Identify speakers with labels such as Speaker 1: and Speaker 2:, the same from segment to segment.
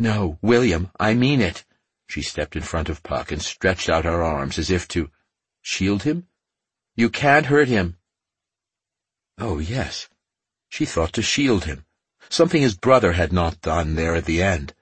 Speaker 1: "No, William, I mean it." She stepped in front of Puck and stretched out her arms as if to shield him. "You can't hurt him." Oh, yes. She thought to shield him, something his brother had not done there at the end.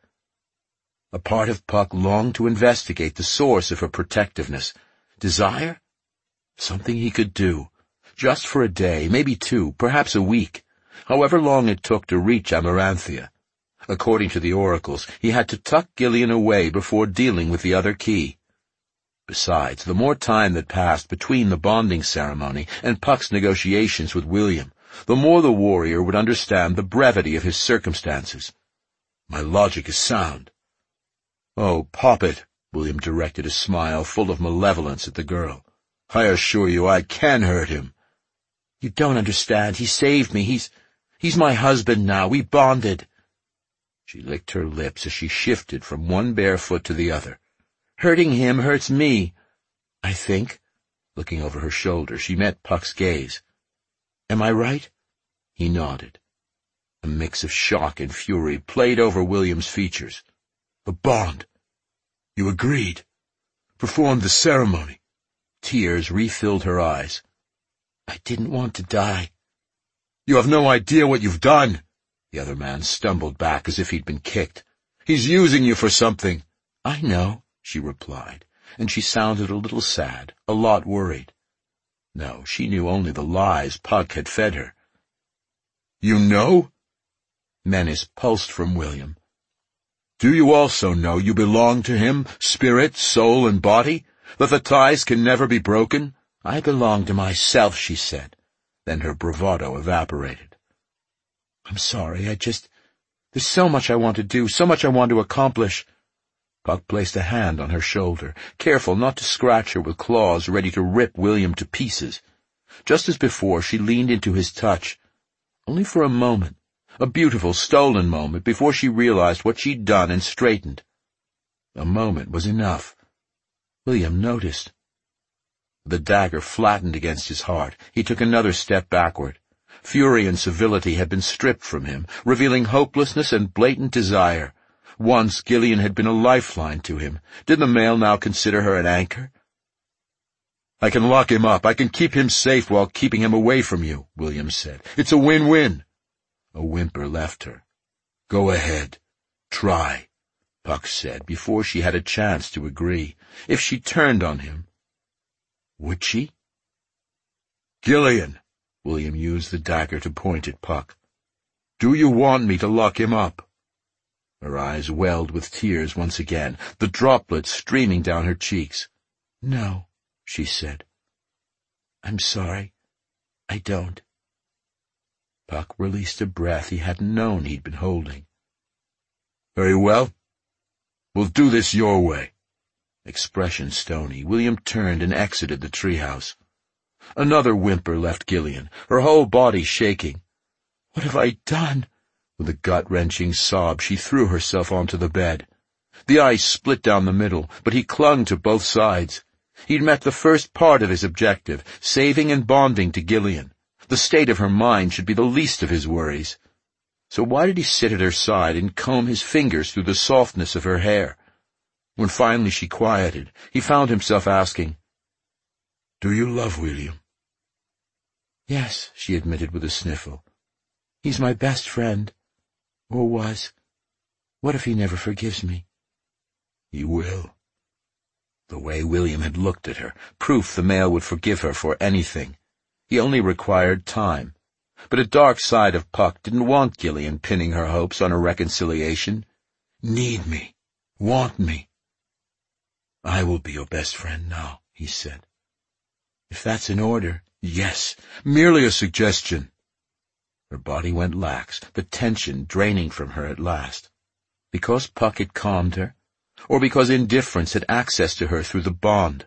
Speaker 1: A part of Puck longed to investigate the source of her protectiveness. Desire? Something he could do, just for a day, maybe 2, perhaps a week, however long it took to reach Amaranthia. According to the oracles, he had to tuck Gillian away before dealing with the other key. Besides, the more time that passed between the bonding ceremony and Puck's negotiations with William, the more the warrior would understand the brevity of his circumstances. My logic is sound. "Oh, Poppet," William directed a smile full of malevolence at the girl. "I assure you I can hurt him." "You don't understand. He saved me. He's my husband now. We bonded." She licked her lips as she shifted from one bare foot to the other. "Hurting him hurts me, I think." Looking over her shoulder, she met Puck's gaze. "Am I right?" He nodded. A mix of shock and fury played over William's features. "A bond. You agreed. Performed the ceremony." Tears refilled her eyes. "I didn't want to die." "You have no idea what you've done." The other man stumbled back as if he'd been kicked. "He's using you for something." "I know," she replied, and she sounded a little sad, a lot worried. No, she knew only the lies Puck had fed her. "You know?" Menace pulsed from William. "Do you also know you belong to him, spirit, soul, and body? That the ties can never be broken?" "I belong to myself," she said. Then her bravado evaporated. "I'm sorry, there's so much I want to do, so much I want to accomplish." Puck placed a hand on her shoulder, careful not to scratch her with claws ready to rip William to pieces. Just as before, she leaned into his touch. Only for a moment, a beautiful, stolen moment before she realized what she'd done and straightened. A moment was enough. William noticed. The dagger flattened against his heart. He took another step backward. Fury and civility had been stripped from him, revealing hopelessness and blatant desire. Once Gillian had been a lifeline to him. Did the male now consider her an anchor? "I can lock him up. I can keep him safe while keeping him away from you," William said. "It's a win-win." A whimper left her. "Go ahead. Try," Puck said, before she had a chance to agree. If she turned on him, would she? "Gillian," William used the dagger to point at Puck. "Do you want me to lock him up?" Her eyes welled with tears once again, the droplets streaming down her cheeks. "No," she said. "I'm sorry. I don't." Puck released a breath he hadn't known he'd been holding. "Very well. We'll do this your way." Expression stony, William turned and exited the treehouse. Another whimper left Gillian, her whole body shaking. "What have I done?" With a gut-wrenching sob, she threw herself onto the bed. The ice split down the middle, but he clung to both sides. He'd met the first part of his objective, saving and bonding to Gillian. The state of her mind should be the least of his worries. So why did he sit at her side and comb his fingers through the softness of her hair? When finally she quieted, he found himself asking, "Do you love William?" "Yes," she admitted with a sniffle. "He's my best friend. Or was. What if he never forgives me?" "He will." The way William had looked at her, proof the male would forgive her for anything. He only required time. But a dark side of Puck didn't want Gillian pinning her hopes on a reconciliation. "Need me. Want me." "I will be your best friend now," he said. "If that's in order." "Yes, merely a suggestion." Her body went lax, the tension draining from her at last. Because Puck had calmed her, or because indifference had access to her through the bond?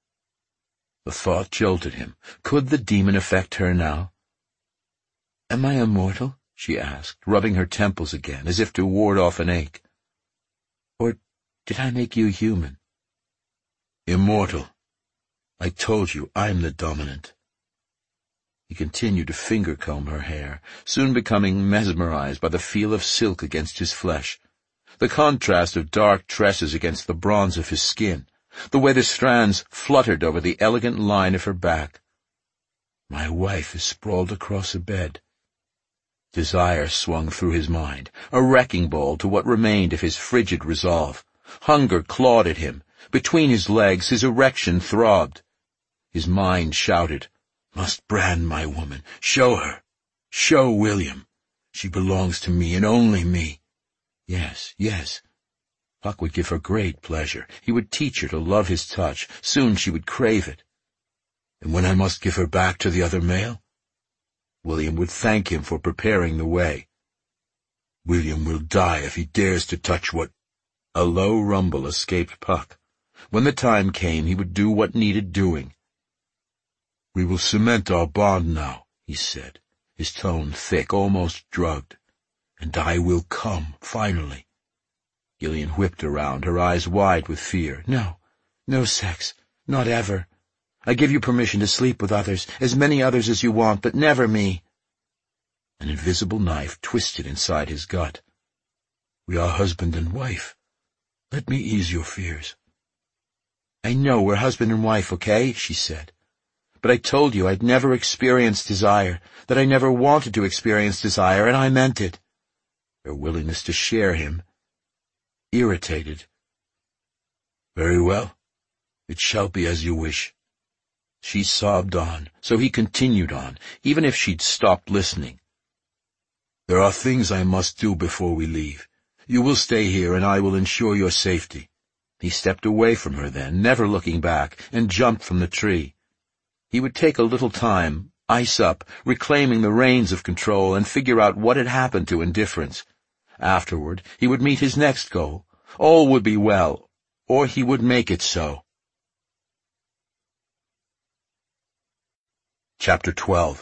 Speaker 1: The thought jolted him. Could the demon affect her now? "Am I immortal?" she asked, rubbing her temples again, as if to ward off an ache. "Or did I make you human?" "Immortal. I told you I'm the dominant." He continued to finger-comb her hair, soon becoming mesmerized by the feel of silk against his flesh. The contrast of dark tresses against the bronze of his skin, the way the strands fluttered over the elegant line of her back. My wife is sprawled across a bed. Desire swung through his mind, a wrecking ball to what remained of his frigid resolve. Hunger clawed at him. Between his legs his erection throbbed. His mind shouted, "Must brand my woman. Show her. Show William. She belongs to me and only me." Yes, yes. Puck would give her great pleasure. He would teach her to love his touch. Soon she would crave it. And when I must give her back to the other male? William would thank him for preparing the way. William will die if he dares to touch what— A low rumble escaped Puck. When the time came, he would do what needed doing. "We will cement our bond now," he said, his tone thick, almost drugged. "And I will come, finally." Gillian whipped around, her eyes wide with fear. "No, no sex, not ever. I give you permission to sleep with others, as many others as you want, but never me." An invisible knife twisted inside his gut. "We are husband and wife. Let me ease your fears." "I know we're husband and wife, okay?" she said. "But I told you I'd never experienced desire, that I never wanted to experience desire, and I meant it." Her willingness to share him irritated. "Very well. It shall be as you wish." She sobbed on, so he continued on, even if she'd stopped listening. "There are things I must do before we leave. You will stay here, and I will ensure your safety." He stepped away from her then, never looking back, and jumped from the tree. He would take a little time, ice up, reclaiming the reins of control, and figure out what had happened to indifference. Afterward, he would meet his next goal. All would be well, or he would make it so. Chapter 12.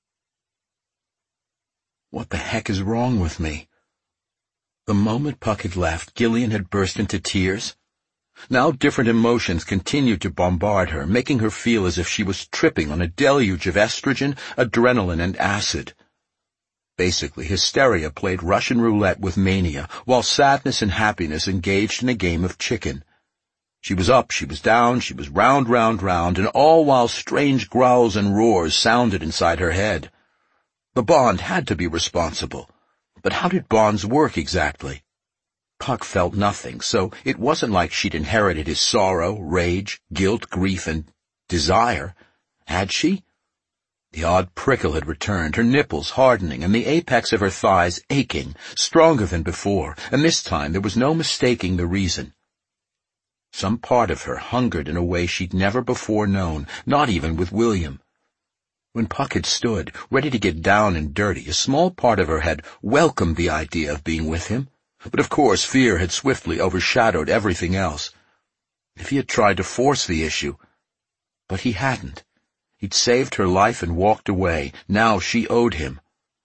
Speaker 1: What the heck is wrong with me? The moment Puck had left, Gillian had burst into tears. Now different emotions continued to bombard her, making her feel as if she was tripping on a deluge of estrogen, adrenaline, and acid. Basically, hysteria played Russian roulette with mania, while sadness and happiness engaged in a game of chicken. She was up, she was down, she was round, and all while strange growls and roars sounded inside her head. The bond had to be responsible. But how did bonds work exactly? Puck felt nothing, so it wasn't like she'd inherited his sorrow, rage, guilt, grief, and desire. Had she? The odd prickle had returned, her nipples hardening, and the apex of her thighs aching, stronger than before, and this time there was no mistaking the reason. Some part of her hungered in a way she'd never before known, not even with William. When Puck had stood, ready to get down and dirty, a small part of her had welcomed the idea of being with him. But of course fear had swiftly overshadowed everything else. If he had tried to force the issue— But he hadn't. He'd saved her life and walked away. Now she owed him.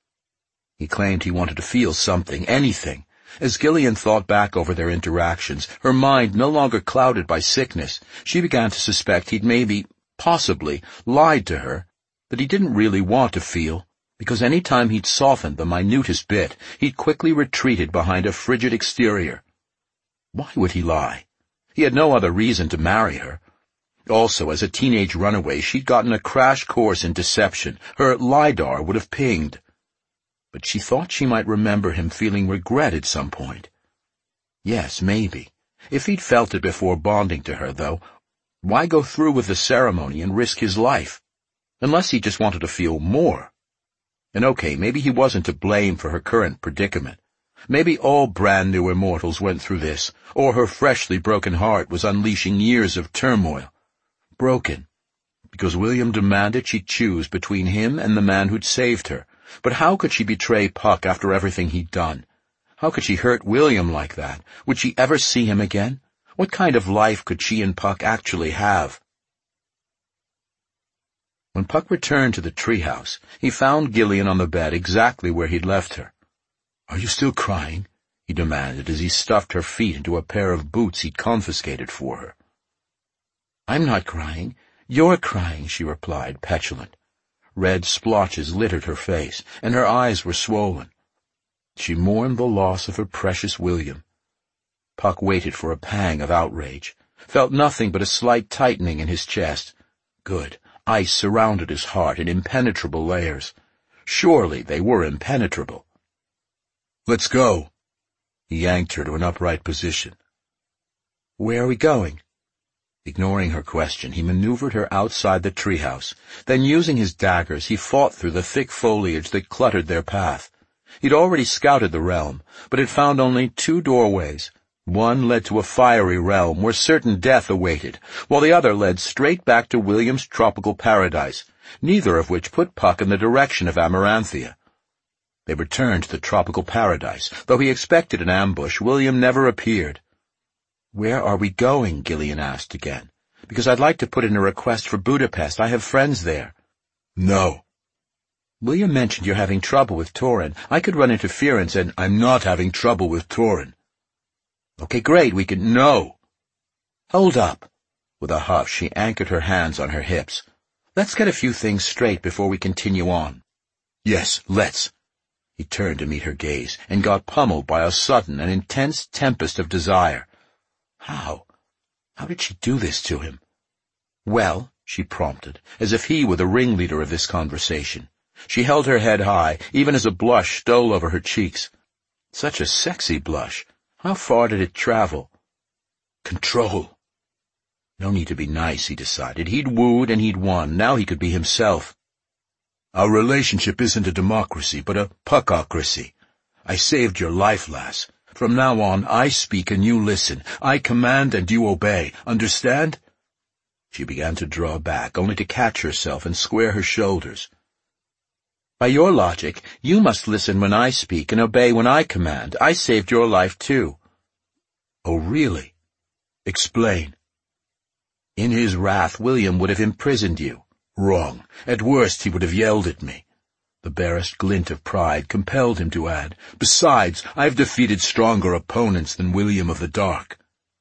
Speaker 1: He claimed he wanted to feel something, anything. As Gillian thought back over their interactions, her mind no longer clouded by sickness, she began to suspect he'd maybe, possibly, lied to her, that he didn't really want to feel, because any time he'd softened the minutest bit, he'd quickly retreated behind a frigid exterior. Why would he lie? He had no other reason to marry her. Also, as a teenage runaway, she'd gotten a crash course in deception. Her LiDAR would have pinged. But she thought she might remember him feeling regret at some point. Yes, maybe. If he'd felt it before bonding to her, though, why go through with the ceremony and risk his life? Unless he just wanted to feel more. And okay, maybe he wasn't to blame for her current predicament. Maybe all brand new immortals went through this, or her freshly broken heart was unleashing years of turmoil. Broken, because William demanded she choose between him and the man who'd saved her. But how could she betray Puck after everything he'd done? How could she hurt William like that? Would she ever see him again? What kind of life could she and Puck actually have? When Puck returned to the treehouse, he found Gillian on the bed exactly where he'd left her. "Are you still crying?" he demanded as he stuffed her feet into a pair of boots he'd confiscated for her. "I'm not crying. You're crying," she replied, petulant. Red splotches littered her face, and her eyes were swollen. She mourned the loss of her precious William. Puck waited for a pang of outrage, felt nothing but a slight tightening in his chest. Good. Ice surrounded his heart in impenetrable layers. Surely they were impenetrable. "Let's go." He yanked her to an upright position. "Where are we going?" Ignoring her question, he maneuvered her outside the treehouse. Then, using his daggers, he fought through the thick foliage that cluttered their path. He'd already scouted the realm, but had found only 2 doorways. One led to a fiery realm where certain death awaited, while the other led straight back to William's tropical paradise, neither of which put Puck in the direction of Amaranthia. They returned to the tropical paradise. Though he expected an ambush, William never appeared. "Where are we going?" Gillian asked again. "Because I'd like to put in a request for Budapest. I have friends there." "No." "William mentioned you're having trouble with Torin. I could run interference and—"
Speaker 2: "I'm not having trouble with Torin."
Speaker 1: "Okay, great, we can—"
Speaker 2: "No."
Speaker 1: "Hold up." With a huff, she anchored her hands on her hips. "Let's get a few things straight before we continue on."
Speaker 2: "Yes, let's."
Speaker 1: He turned to meet her gaze, and got pummeled by a sudden and intense tempest of desire. How did she do this to him? "Well," she prompted, as if he were the ringleader of this conversation. She held her head high, even as a blush stole over her cheeks. Such a sexy blush. How far did it travel?
Speaker 2: "Control."
Speaker 1: No need to be nice, he decided. He'd wooed and he'd won. Now he could be himself.
Speaker 2: "Our relationship isn't a democracy, but a puckocracy. I saved your life, lass. From now on, I speak and you listen. I command and you obey. Understand?" She began to draw back, only to catch herself and square her shoulders.
Speaker 1: "By your logic, you must listen when I speak and obey when I command. I saved your life, too."
Speaker 2: "Oh, really? Explain."
Speaker 1: "In his wrath, William would have imprisoned you."
Speaker 2: "Wrong. At worst, he would have yelled at me." The barest glint of pride compelled him to add, "Besides, I've defeated stronger opponents than William of the Dark."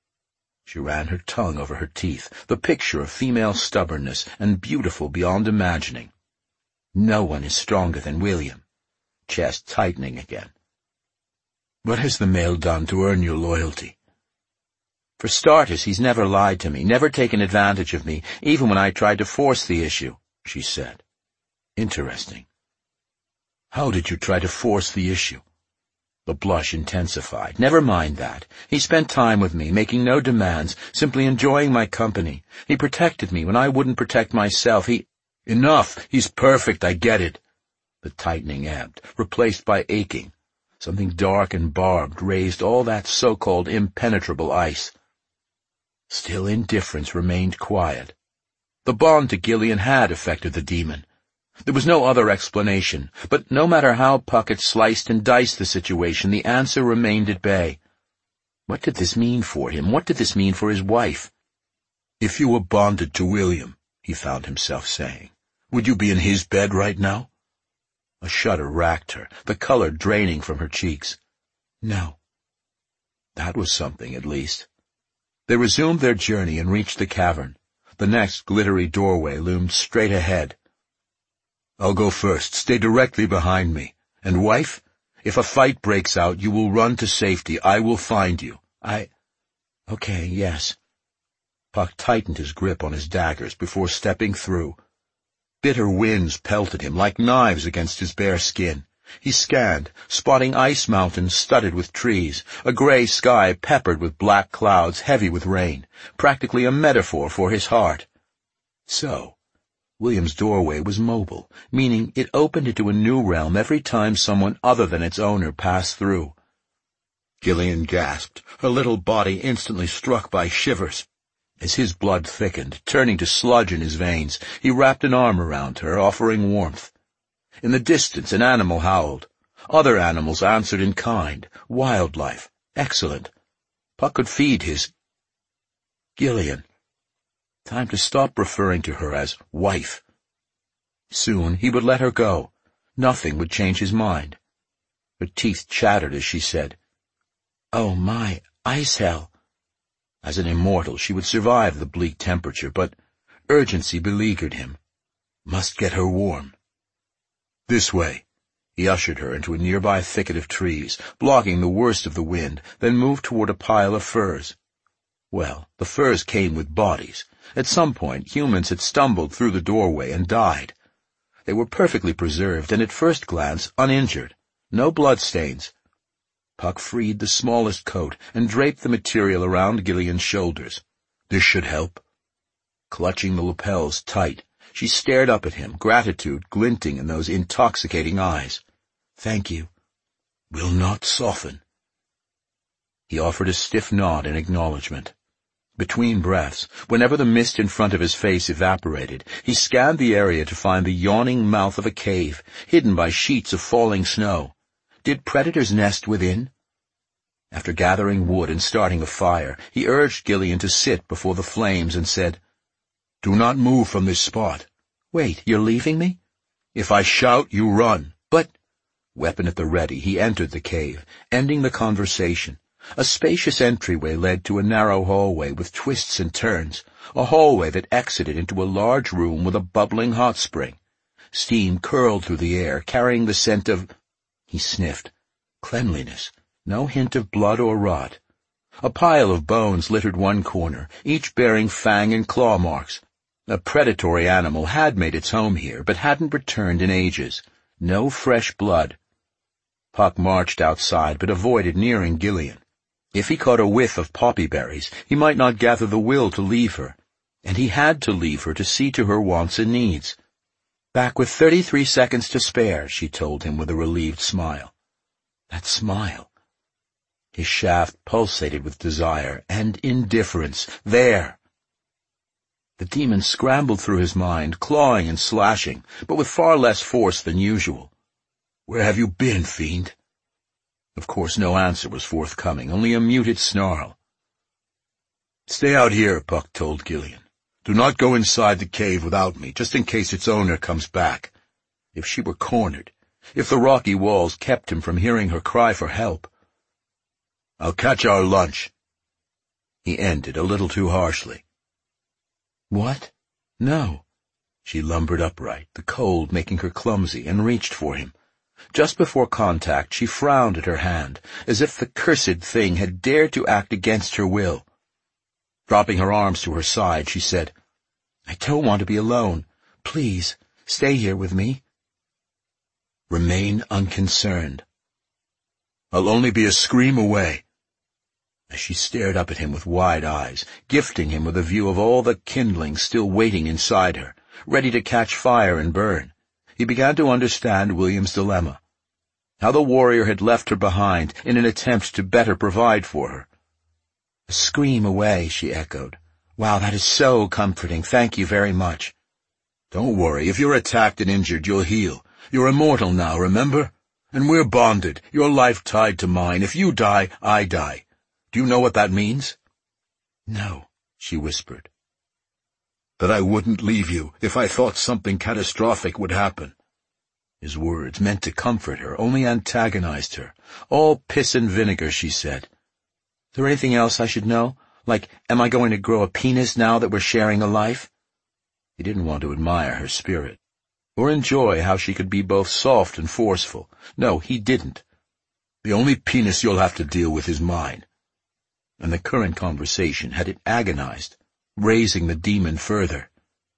Speaker 1: She ran her tongue over her teeth, the picture of female stubbornness, and beautiful beyond imagining. "No one is stronger than William." Chest tightening again.
Speaker 2: "What has the male done to earn your loyalty?"
Speaker 1: "For starters, he's never lied to me, never taken advantage of me, even when I tried to force the issue," she said.
Speaker 2: "Interesting. How did you try to force the issue?"
Speaker 1: The blush intensified. "Never mind that. He spent time with me, making no demands, simply enjoying my company. He protected me when I wouldn't protect myself.
Speaker 2: Enough! He's perfect, I get it."
Speaker 1: The tightening ebbed, replaced by aching. Something dark and barbed raised all that so-called impenetrable ice. Still indifference remained quiet. The bond to Gillian had affected the demon. There was no other explanation, but no matter how Puck had sliced and diced the situation, the answer remained at bay. What did this mean for him? What did this mean for his wife?
Speaker 2: "If you were bonded to William," he found himself saying, "would you be in his bed right now?"
Speaker 1: A shudder racked her, the color draining from her cheeks. "No." That was something, at least. They resumed their journey and reached the cavern. The next glittery doorway loomed straight ahead.
Speaker 2: "I'll go first. Stay directly behind me. And wife, if a fight breaks out, you will run to safety. I will find you."
Speaker 1: Okay, yes." Puck tightened his grip on his daggers before stepping through. Bitter winds pelted him like knives against his bare skin. He scanned, spotting ice mountains studded with trees, a gray sky peppered with black clouds heavy with rain, practically a metaphor for his heart. So, William's doorway was mobile, meaning it opened into a new realm every time someone other than its owner passed through.
Speaker 2: Gillian gasped, her little body instantly struck by shivers.
Speaker 1: As his blood thickened, turning to sludge in his veins, he wrapped an arm around her, offering warmth. In the distance, an animal howled. Other animals answered in kind. Wildlife. Excellent. Puck could feed his... Gillian. Time to stop referring to her as wife. Soon he would let her go. Nothing would change his mind. Her teeth chattered as she said, "Oh my, ice hell." As an immortal, she would survive the bleak temperature, but urgency beleaguered him. Must get her warm.
Speaker 2: "This way." He ushered her into a nearby thicket of trees, blocking the worst of the wind, then moved toward a pile of furs. Well, the furs came with bodies. At some point, humans had stumbled through the doorway and died. They were perfectly preserved and at first glance uninjured. No bloodstains. Puck freed the smallest coat and draped the material around Gillian's shoulders. This should help. Clutching the lapels tight, she stared up at him, gratitude glinting in those intoxicating eyes. "Thank you." "Will not soften." He offered a stiff nod in acknowledgement. Between breaths, whenever the mist in front of his face evaporated, he scanned the area to find the yawning mouth of a cave, hidden by sheets of falling snow. Did predators nest within? After gathering wood and starting a fire, he urged Gillian to sit before the flames and said, "Do not move from this spot." "Wait, you're leaving me?" "If I shout, you run." "But—" Weapon at the ready, he entered the cave, ending the conversation. A spacious entryway led to a narrow hallway with twists and turns, a hallway that exited into a large room with a bubbling hot spring. Steam curled through the air, carrying the scent of— He sniffed. Cleanliness. No hint of blood or rot. A pile of bones littered one corner, each bearing fang and claw marks. A predatory animal had made its home here, but hadn't returned in ages. No fresh blood. Puck marched outside, but avoided nearing Gillian. If he caught a whiff of poppy berries, he might not gather the will to leave her. And he had to leave her to see to her wants and needs. "Back with 33 seconds to spare," she told him with a relieved smile. That smile. His shaft pulsated with desire and indifference. There! The demon scrambled through his mind, clawing and slashing, but with far less force than usual. "Where have you been, fiend?" Of course no answer was forthcoming, only a muted snarl. "Stay out here," Puck told Gillian. "Do not go inside the cave without me, just in case its owner comes back. If she were cornered, if the rocky walls kept him from hearing her cry for help. I'll catch our lunch." He ended a little too harshly. "What? No." She lumbered upright, the cold making her clumsy, and reached for him. Just before contact, she frowned at her hand, as if the cursed thing had dared to act against her will. Dropping her arms to her side, she said, "I don't want to be alone. Please, stay here with me." "Remain unconcerned. I'll only be a scream away." As she stared up at him with wide eyes, gifting him with a view of all the kindling still waiting inside her, ready to catch fire and burn, he began to understand William's dilemma. How the warrior had left her behind in an attempt to better provide for her. "A scream away," she echoed. "Wow, that is so comforting. Thank you very much." "Don't worry. If you're attacked and injured, you'll heal. You're immortal now, remember? And we're bonded, your life tied to mine. If you die, I die. Do you know what that means?" "No," she whispered. "That I wouldn't leave you if I thought something catastrophic would happen." His words, meant to comfort her, only antagonized her. "All piss and vinegar," she said. "Is there anything else I should know? Like, am I going to grow a penis now that we're sharing a life?" He didn't want to admire her spirit, or enjoy how she could be both soft and forceful. No, he didn't. "The only penis you'll have to deal with is mine." And the current conversation had it agonized, raising the demon further.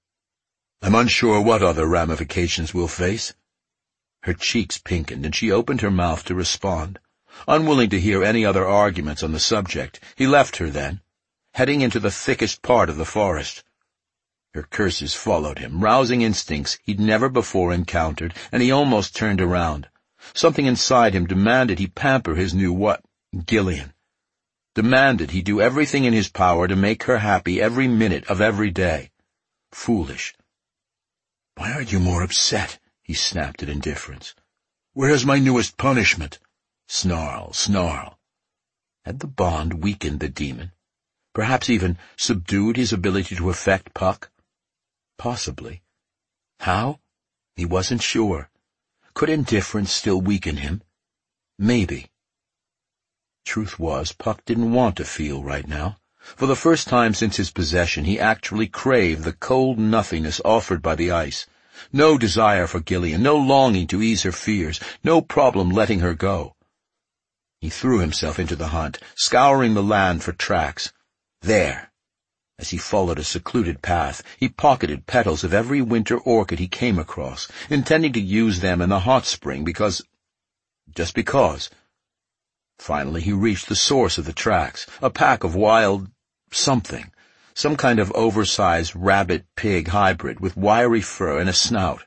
Speaker 2: "I'm unsure what other ramifications we'll face." Her cheeks pinkened, and she opened her mouth to respond. Unwilling to hear any other arguments on the subject, he left her then, heading into the thickest part of the forest. Her curses followed him, rousing instincts he'd never before encountered, and he almost turned around. Something inside him demanded he pamper his new Gillian. Demanded he do everything in his power to make her happy every minute of every day. Foolish. "Why aren't you more upset?" he snapped at indifference. "Where's my newest punishment?" Snarl, snarl. Had the bond weakened the demon? Perhaps even subdued his ability to affect Puck? Possibly. How? He wasn't sure. Could indifference still weaken him? Maybe. Truth was, Puck didn't want to feel right now. For the first time since his possession, he actually craved the cold nothingness offered by the ice,
Speaker 1: No desire for Gillian, no longing to ease her fears, no problem letting her go. He threw himself into the hunt, scouring the land for tracks. There! As he followed a secluded path, he pocketed petals of every winter orchid he came across, intending to use them in the hot spring just because. Finally he reached the source of the tracks, a pack of wild something, some kind of oversized rabbit-pig hybrid with wiry fur and a snout.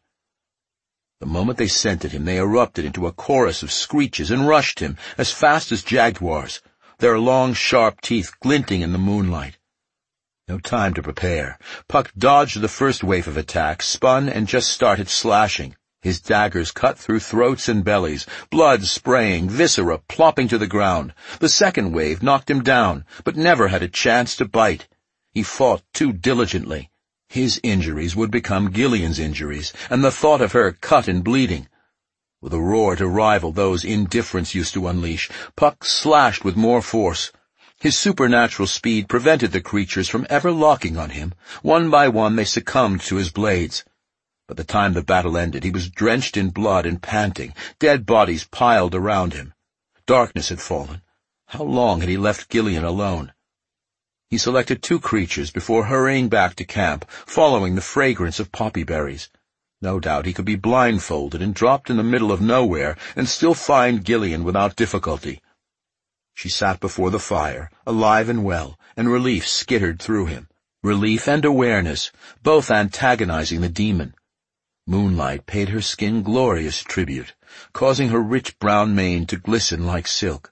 Speaker 1: The moment they scented him, they erupted into a chorus of screeches and rushed him as fast as jaguars, their long, sharp teeth glinting in the moonlight. No time to prepare. Puck dodged the first wave of attacks, spun, and just started slashing. His daggers cut through throats and bellies, blood spraying, viscera plopping to the ground. The second wave knocked him down, but never had a chance to bite. He fought too diligently. His injuries would become Gillian's injuries, and the thought of her cut and bleeding. With a roar to rival those indifference used to unleash, Puck slashed with more force. His supernatural speed prevented the creatures from ever locking on him. One by one they succumbed to his blades. By the time the battle ended, he was drenched in blood and panting, dead bodies piled around him. Darkness had fallen. How long had he left Gillian alone? He selected 2 creatures before hurrying back to camp, following the fragrance of poppy berries. No doubt he could be blindfolded and dropped in the middle of nowhere and still find Gillian without difficulty. She sat before the fire, alive and well, and relief skittered through him. Relief and awareness, both antagonizing the demon. Moonlight paid her skin glorious tribute, causing her rich brown mane to glisten like silk.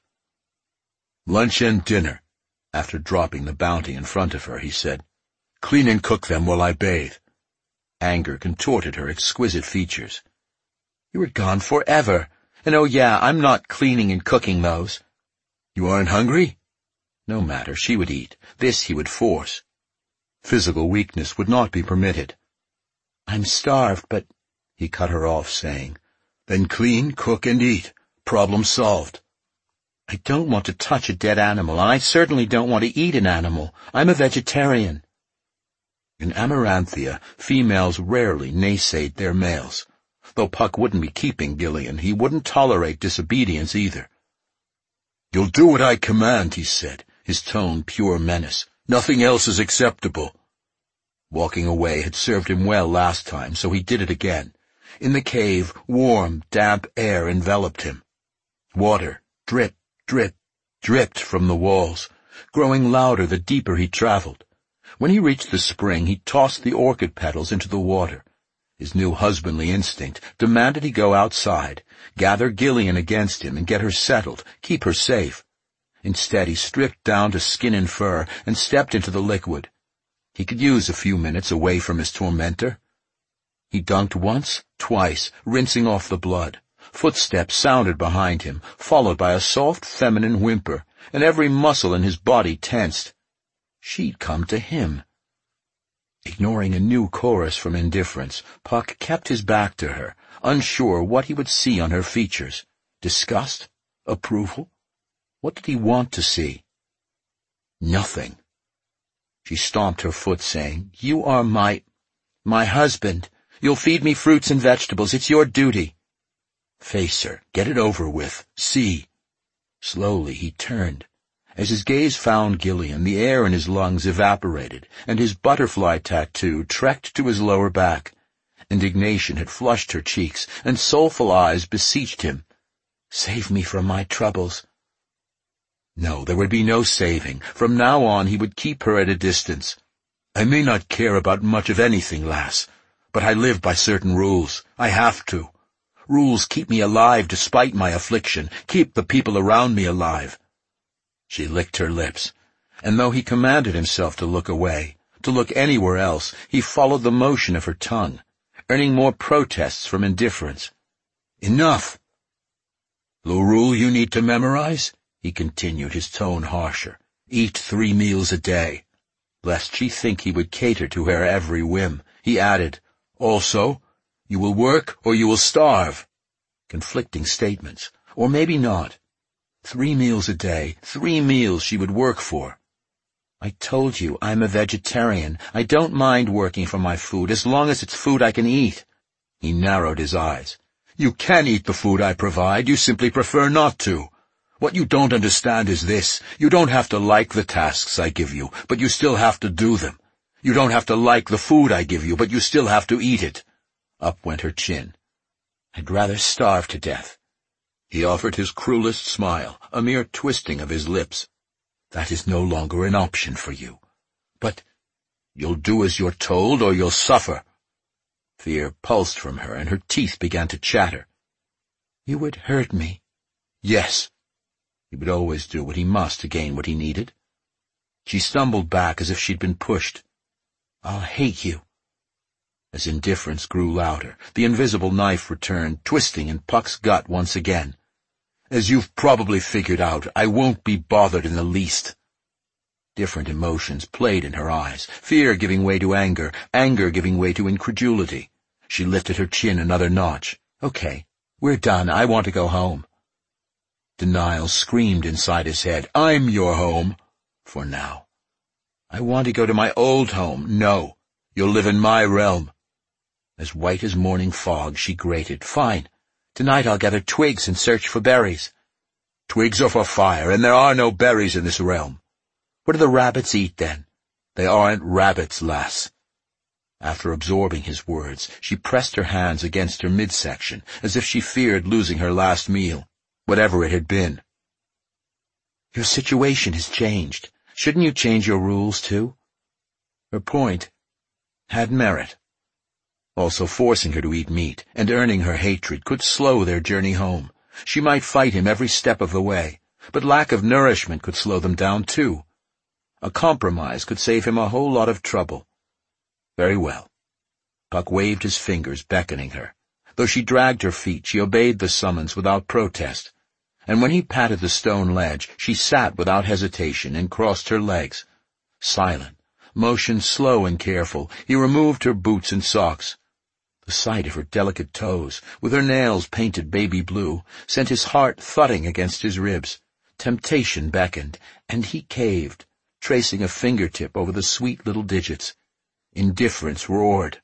Speaker 1: "Lunch and dinner," after dropping the bounty in front of her, he said. "Clean and cook them while I bathe." Anger contorted her exquisite features. "You were gone forever, and oh yeah, I'm not cleaning and cooking those." "You aren't hungry?" No matter, she would eat. This he would force. Physical weakness would not be permitted. "I'm starved, but—" He cut her off, saying, "Then clean, cook, and eat. Problem solved." "I don't want to touch a dead animal, and I certainly don't want to eat an animal. I'm a vegetarian." In Amaranthia, females rarely naysayed their males. Though Puck wouldn't be keeping Gillian, he wouldn't tolerate disobedience either. "You'll do what I command," he said, his tone pure menace. "Nothing else is acceptable." Walking away had served him well last time, so he did it again. In the cave, warm, damp air enveloped him. Water, drip, drip, dripped from the walls, growing louder the deeper he traveled. When he reached the spring, he tossed the orchid petals into the water. His new husbandly instinct demanded he go outside, gather Gillian against him and get her settled, keep her safe. Instead, he stripped down to skin and fur and stepped into the liquid. He could use a few minutes away from his tormentor. He dunked once, twice, rinsing off the blood. Footsteps sounded behind him, followed by a soft feminine whimper, and every muscle in his body tensed. She'd come to him. Ignoring a new chorus from indifference, Puck kept his back to her, unsure what he would see on her features. Disgust? Approval? What did he want to see? Nothing. She stomped her foot, saying, "You are my husband. You'll feed me fruits and vegetables. It's your duty." Face her. Get it over with. See. Slowly he turned. As his gaze found Gillian, the air in his lungs evaporated, and his butterfly tattoo trekked to his lower back. Indignation had flushed her cheeks, and soulful eyes beseeched him. "Save me from my troubles." No, there would be no saving. From now on he would keep her at a distance. "I may not care about much of anything, lass, but I live by certain rules. I have to. Rules keep me alive despite my affliction, keep the people around me alive." She licked her lips, and though he commanded himself to look away, to look anywhere else, he followed the motion of her tongue, earning more protests from indifference. "Enough!" "The rule you need to memorize?" he continued, his tone harsher. "Eat 3 meals a day." Lest she think he would cater to her every whim, he added, "Also, you will work or you will starve." Conflicting statements, or maybe not. 3 meals a day, 3 meals she would work for. "I told you I'm a vegetarian. I don't mind working for my food as long as it's food I can eat."
Speaker 2: He narrowed his eyes. You can eat the food I provide, you simply prefer not to. What you don't understand is this. You don't have to like the tasks I give you, but you still have to do them. You don't have to like the food I give you, but you still have to eat it. Up went her chin. I'd rather starve to death. He offered his cruelest smile, a mere twisting of his lips. That is no longer an option for you. But you'll do as you're told, or you'll suffer. Fear pulsed from her, and her teeth began to chatter. You would hurt me. Yes. He would always do what he must to gain what he needed. She stumbled back as if she'd been pushed. I'll hate you. As indifference grew louder, the invisible knife returned, twisting in Puck's gut once again. As you've probably figured out, I won't be bothered in the least. Different emotions played in her eyes, fear giving way to anger, anger giving way to incredulity. She lifted her chin another notch. Okay, we're done. I want to go home. Denial screamed inside his head. I'm your home. For now. I want to go to my old home. No, you'll live in my realm. As white as morning fog, she grated. Fine. Tonight I'll gather twigs and search for berries. Twigs are for fire, and there are no berries in this realm. What do the rabbits eat, then? They aren't rabbits, lass. After absorbing his words, she pressed her hands against her midsection, as if she feared losing her last meal, whatever it had been. Your situation has changed. Shouldn't you change your rules, too? Her point had merit. Also, forcing her to eat meat and earning her hatred could slow their journey home. She might fight him every step of the way, but lack of nourishment could slow them down, too. A compromise could save him a whole lot of trouble. Very well. Puck waved his fingers, beckoning her. Though she dragged her feet, she obeyed the summons without protest. And when he patted the stone ledge, she sat without hesitation and crossed her legs. Silent, motion slow and careful, he removed her boots and socks. The sight of her delicate toes, with her nails painted baby blue, sent his heart thudding against his ribs. Temptation beckoned, and he caved, tracing a fingertip over the sweet little digits. Indifference roared.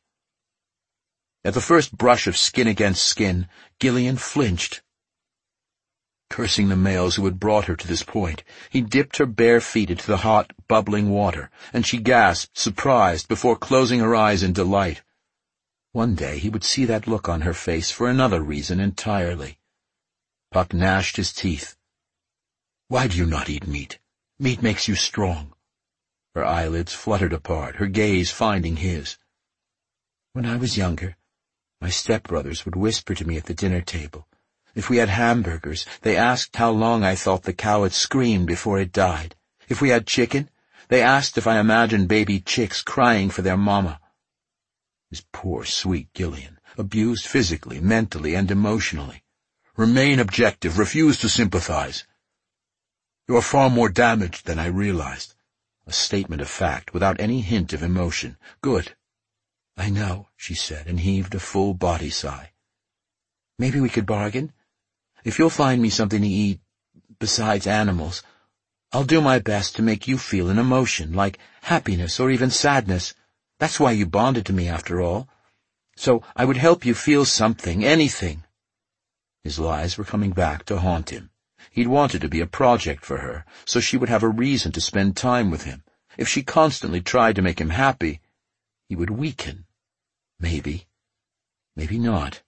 Speaker 2: At the first brush of skin against skin, Gillian flinched. Cursing the males who had brought her to this point, he dipped her bare feet into the hot, bubbling water, and she gasped, surprised, before closing her eyes in delight. One day he would see that look on her face for another reason entirely. Puck gnashed his teeth. Why do you not eat meat? Meat makes you strong. Her eyelids fluttered apart, her gaze finding his. When I was younger, my stepbrothers would whisper to me at the dinner table. If we had hamburgers, they asked how long I thought the cow had screamed before it died. If we had chicken, they asked if I imagined baby chicks crying for their mama. His poor, sweet Gillian, abused physically, mentally, and emotionally. Remain objective, refuse to sympathize. You are far more damaged than I realized. A statement of fact, without any hint of emotion. Good. I know, she said, and heaved a full body sigh. Maybe we could bargain? If you'll find me something to eat, besides animals, I'll do my best to make you feel an emotion, like happiness or even sadness. That's why you bonded to me, after all. So I would help you feel something, anything. His lies were coming back to haunt him. He'd wanted to be a project for her, so she would have a reason to spend time with him. If she constantly tried to make him happy, he would weaken. Maybe. Maybe not.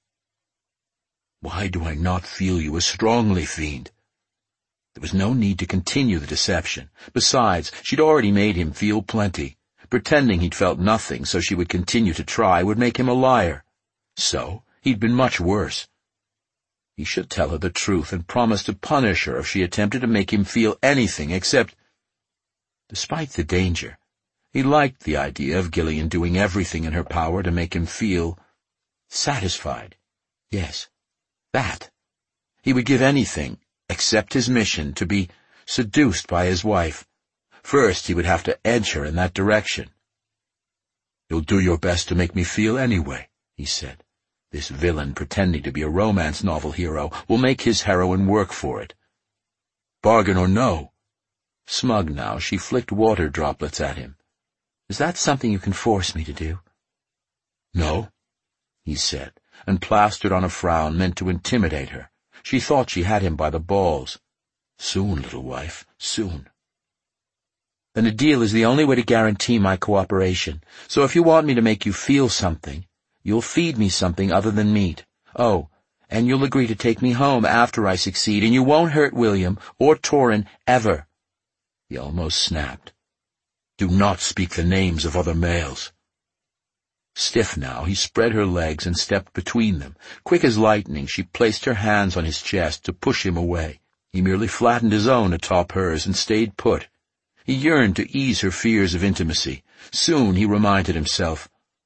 Speaker 2: Why do I not feel you as strongly, fiend? There was no need to continue the deception. Besides, she'd already made him feel plenty. Pretending he'd felt nothing so she would continue to try would make him a liar. So, he'd been much worse. He should tell her the truth and promise to punish her if she attempted to make him feel anything except... Despite the danger, he liked the idea of Gillian doing everything in her power to make him feel satisfied. Yes, that. He would give anything, except his mission, to be seduced by his wife. First, he would have to edge her in that direction. You'll do your best to make me feel anyway, he said. This villain pretending to be a romance novel hero will make his heroine work for it. Bargain or no? Smug now, she flicked water droplets at him. Is that something you can force me to do? No, he said,
Speaker 1: and plastered on a frown meant to intimidate her. She thought she had him by the balls. Soon, little wife, soon. Then a deal is the only way to guarantee my cooperation. So if you want me to make you feel something, you'll feed me something other than meat. Oh, and you'll agree to take me home after I succeed, and you won't hurt William or Torrin ever. He almost snapped. Do not speak the names of other males. Stiff now, he spread her legs and stepped between them. Quick as lightning, she placed her hands on his chest to push him away. He merely flattened his own atop hers and stayed put. He yearned to ease her fears of intimacy. Soon he reminded himself.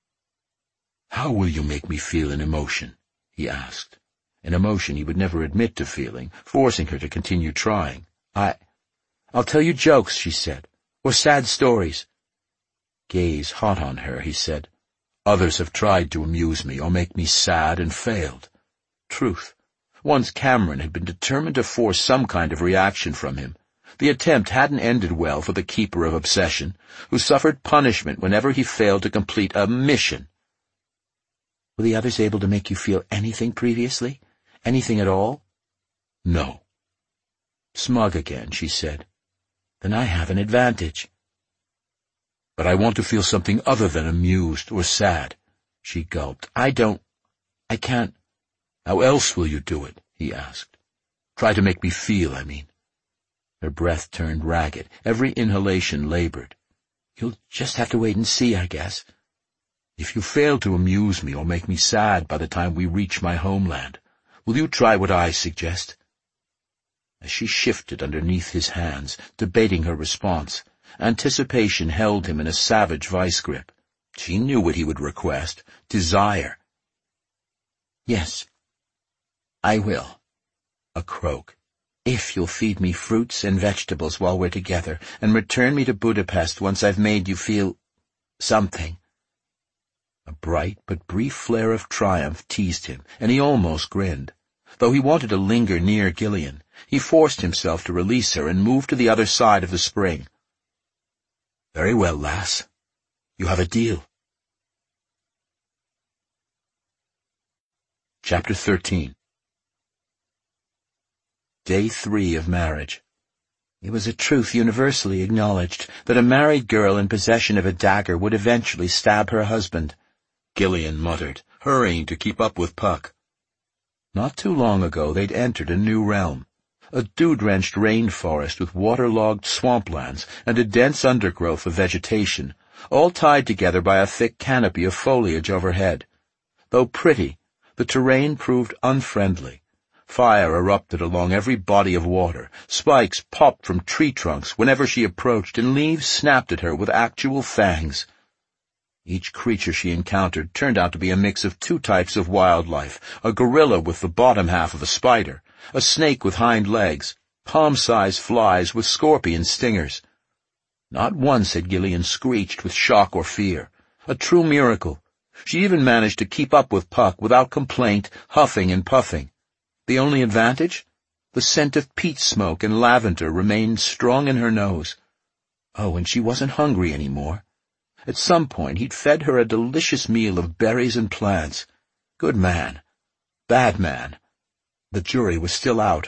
Speaker 1: How will you make me feel an emotion? He asked. An emotion he would never admit to feeling, forcing her to continue trying. I'll tell you jokes, she said, or sad stories. Gaze hot on her, he said. Others have tried to amuse me or make me sad and failed. Truth. Once Cameron had been determined to force some kind of reaction from him. The attempt hadn't ended well for the keeper of obsession, who suffered punishment whenever he failed to complete a mission. Were the others able to make you feel anything previously? Anything at all? No. Smug again, she said. Then I have an advantage. But I want to feel something other than amused or sad. She gulped. I can't. How else will you do it? He asked. Try to make me feel, I mean. Her breath turned ragged. Every inhalation labored. You'll just have to wait and see, I guess. If you fail to amuse me or make me sad by the time we reach my homeland, will you try what I suggest? As she shifted underneath his hands, debating her response, anticipation held him in a savage vice grip. She knew what he would request. Desire. Yes, I will. A croak. If you'll feed me fruits and vegetables while we're together, and return me to Budapest once I've made you feel something. A bright but brief flare of triumph teased him, and he almost grinned. Though he wanted to linger near Gillian, he forced himself to release her and move to the other side of the spring. Very well, lass. You have a deal. Chapter 13. Day 3 of marriage. It was a truth universally acknowledged that a married girl in possession of a dagger would eventually stab her husband. Gillian muttered, hurrying to keep up with Puck. Not too long ago they'd entered a new realm, a dew-drenched rainforest with waterlogged swamplands and a dense undergrowth of vegetation, all tied together by a thick canopy of foliage overhead. Though pretty, the terrain proved unfriendly. Fire erupted along every body of water, spikes popped from tree trunks whenever she approached, and leaves snapped at her with actual fangs. Each creature she encountered turned out to be a mix of two types of wildlife, a gorilla with the bottom half of a spider, a snake with hind legs, palm-sized flies with scorpion stingers. Not once had Gillian screeched with shock or fear. A true miracle. She even managed to keep up with Puck without complaint, huffing and puffing. The only advantage? The scent of peat smoke and lavender remained strong in her nose. Oh, and she wasn't hungry anymore. At some point he'd fed her a delicious meal of berries and plants. Good man. Bad man. The jury was still out.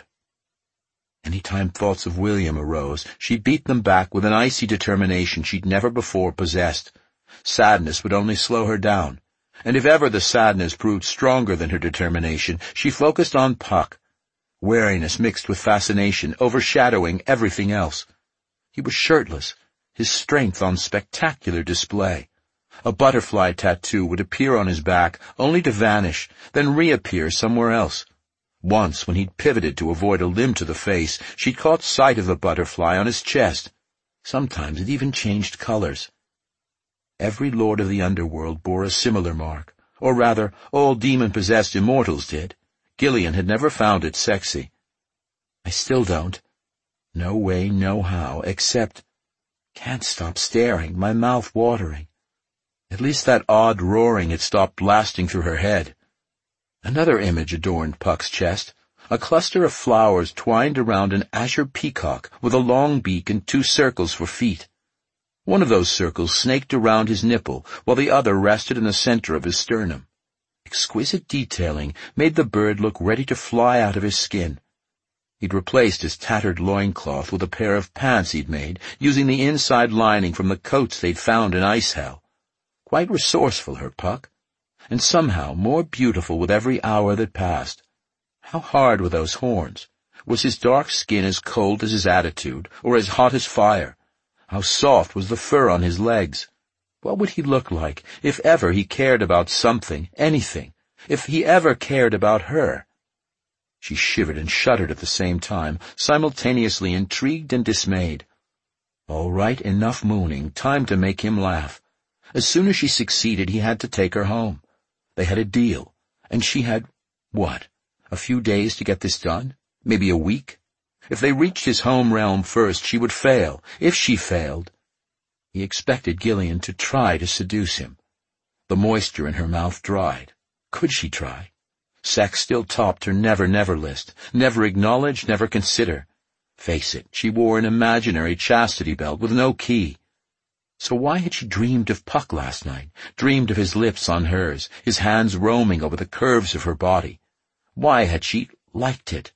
Speaker 1: Any time thoughts of William arose, she beat them back with an icy determination she'd never before possessed. Sadness would only slow her down. And if ever the sadness proved stronger than her determination, she focused on Puck. Wariness mixed with fascination, overshadowing everything else. He was shirtless, his strength on spectacular display. A butterfly tattoo would appear on his back, only to vanish, then reappear somewhere else. Once, when he'd pivoted to avoid a limb to the face, she'd caught sight of the butterfly on his chest. Sometimes it even changed colors. Every lord of the underworld bore a similar mark, or rather, all demon-possessed immortals did. Gillian had never found it sexy. I still don't. No way, no how, except... Can't stop staring, my mouth watering. At least that odd roaring had stopped blasting through her head. Another image adorned Puck's chest, a cluster of flowers twined around an azure peacock with a long beak and 2 circles for feet. One of those circles snaked around his nipple, while the other rested in the center of his sternum. Exquisite detailing made the bird look ready to fly out of his skin. He'd replaced his tattered loincloth with a pair of pants he'd made, using the inside lining from the coats they'd found in Ice Hell. Quite resourceful, her Puck, and somehow more beautiful with every hour that passed. How hard were those horns? Was his dark skin as cold as his attitude, or as hot as fire? How soft was the fur on his legs? What would he look like if ever he cared about something, anything, if he ever cared about her? She shivered and shuddered at the same time, simultaneously intrigued and dismayed. All right, enough mooning, time to make him laugh. As soon as she succeeded, he had to take her home. They had a deal, and she had, what, a few days to get this done? Maybe a week? If they reached his home realm first, she would fail. If she failed, he expected Gillian to try to seduce him. The moisture in her mouth dried. Could she try? Sex still topped her never list. Never acknowledge, never consider. Face it, she wore an imaginary chastity belt with no key. So why had she dreamed of Puck last night, dreamed of his lips on hers, his hands roaming over the curves of her body? Why had she liked it?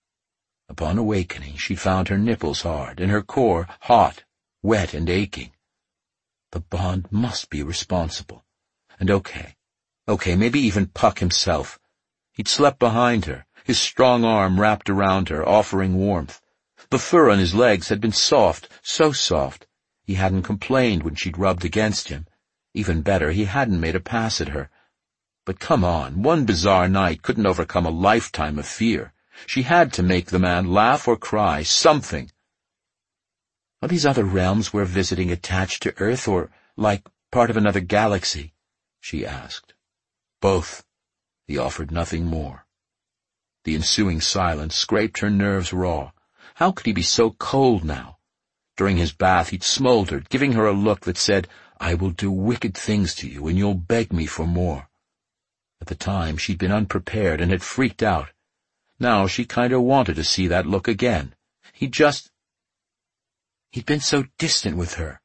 Speaker 1: Upon awakening, she found her nipples hard and her core hot, wet, and aching. The Bond must be responsible. And okay, maybe even Puck himself. He'd slept behind her, his strong arm wrapped around her, offering warmth. The fur on his legs had been soft, so soft. He hadn't complained when she'd rubbed against him. Even better, he hadn't made a pass at her. But come on, one bizarre night couldn't overcome a lifetime of fear. She had to make the man laugh or cry, something. Are these other realms we're visiting attached to Earth, or like part of another galaxy? She asked. Both. He offered nothing more. The ensuing silence scraped her nerves raw. How could he be so cold now? During his bath he'd smoldered, giving her a look that said, I will do wicked things to you, and you'll beg me for more. At the time she'd been unprepared and had freaked out. Now she kinda wanted to see that look again. He'd been so distant with her.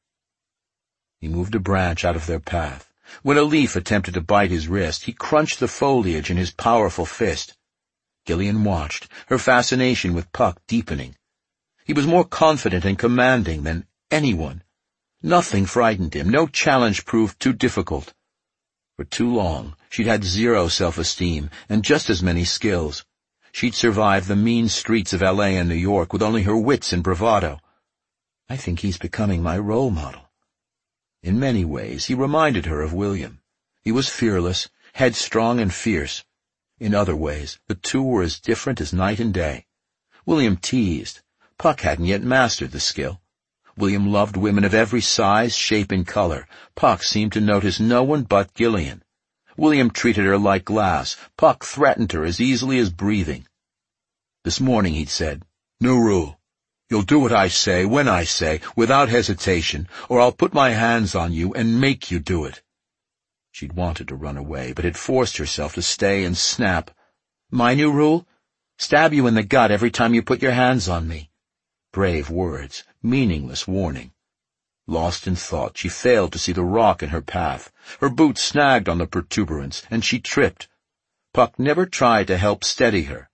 Speaker 1: He moved a branch out of their path. When a leaf attempted to bite his wrist, he crunched the foliage in his powerful fist. Gillian watched, her fascination with Puck deepening. He was more confident and commanding than anyone. Nothing frightened him, no challenge proved too difficult. For too long, she'd had zero self-esteem and just as many skills. She'd survived the mean streets of L.A. and New York with only her wits and bravado. I think he's becoming my role model. In many ways, he reminded her of William. He was fearless, headstrong, and fierce. In other ways, the two were as different as night and day. William teased. Puck hadn't yet mastered the skill. William loved women of every size, shape, and color. Puck seemed to notice no one but Gillian. William treated her like glass. Puck threatened her as easily as breathing. This morning he'd said, New rule. You'll do what I say, when I say, without hesitation, or I'll put my hands on you and make you do it. She'd wanted to run away, but had forced herself to stay and snap. My new rule? Stab you in the gut every time you put your hands on me. Brave words, meaningless warning. Lost in thought, she failed to see the rock in her path. Her boot snagged on the protuberance, and she tripped. Puck never tried to help steady her.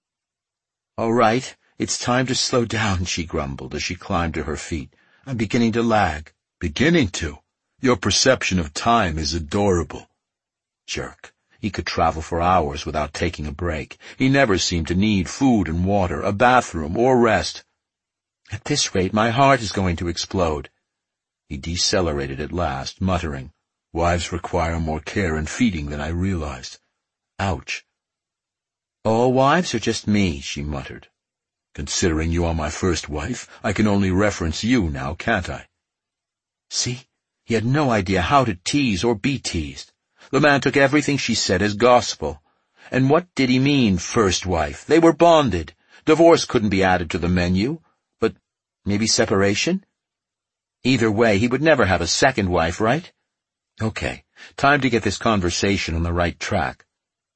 Speaker 1: All right, it's time to slow down, she grumbled as she climbed to her feet. I'm beginning to lag.
Speaker 2: Beginning to? Your perception of time is adorable.
Speaker 1: Jerk. He could travel for hours without taking a break. He never seemed to need food and water, a bathroom, or rest. At this rate, my heart is going to explode. He decelerated at last, muttering,
Speaker 2: Wives require more care and feeding than I realized.
Speaker 1: Ouch. All wives or just me, she muttered.
Speaker 2: Considering you are my first wife, I can only reference you now, can't I?
Speaker 1: See? He had no idea how to tease or be teased. The man took everything she said as gospel. And what did he mean, first wife? They were bonded. Divorce couldn't be added to the menu. But maybe separation? Either way, he would never have a second wife, right? Okay, time to get this conversation on the right track.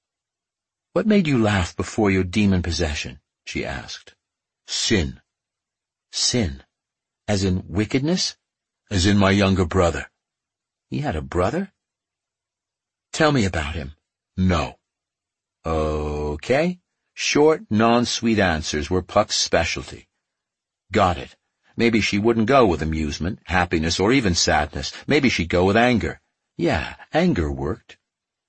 Speaker 1: What made you laugh before your demon possession? She asked.
Speaker 2: Sin.
Speaker 1: Sin? As in wickedness?
Speaker 2: As in my younger brother.
Speaker 1: He had a brother? Tell me about him.
Speaker 2: No.
Speaker 1: Okay. Short, non-sweet answers were Puck's specialty. Got it. Maybe she wouldn't go with amusement, happiness, or even sadness. Maybe she'd go with anger. Yeah, anger worked.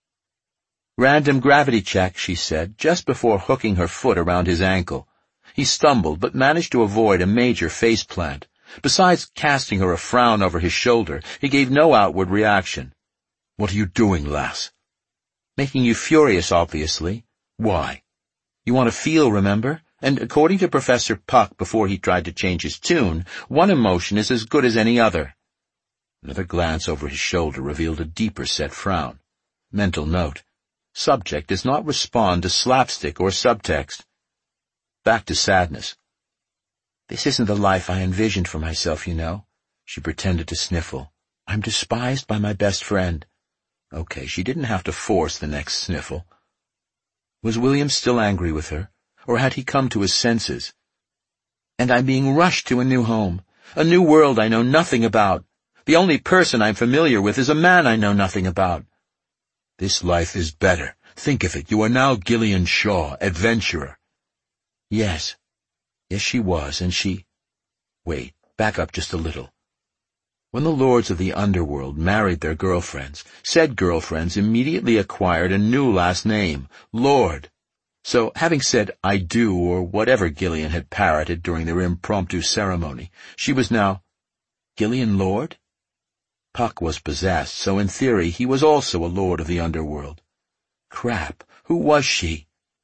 Speaker 1: Random gravity check, she said, just before hooking her foot around his ankle. He stumbled, but managed to avoid a major faceplant. Besides casting her a frown over his shoulder, he gave no outward reaction.
Speaker 2: What are you doing, lass?
Speaker 1: Making you furious, obviously.
Speaker 2: Why?
Speaker 1: You want to feel, remember? And according to Professor Puck before he tried to change his tune, one emotion is as good as any other. Another glance over his shoulder revealed a deeper set frown. Mental note. Subject does not respond to slapstick or subtext. Back to sadness. This isn't the life I envisioned for myself, you know. She pretended to sniffle. I'm despised by my best friend. Okay, she didn't have to force the next sniffle. Was William still angry with her, or had he come to his senses? And I'm being rushed to a new home, a new world I know nothing about. The only person I'm familiar with is a man I know nothing about.
Speaker 2: This life is better. Think of it. You are now Gillian Shaw, adventurer.
Speaker 1: Yes. Yes, she was, and she... Wait, back up just a little. When the lords of the underworld married their girlfriends, said girlfriends immediately acquired a new last name, Lord. So, having said I do, or whatever Gillian had parroted during their impromptu ceremony, she was now Gillian Lord? Puck was possessed, so in theory he was also a lord of the underworld. Crap, who was she?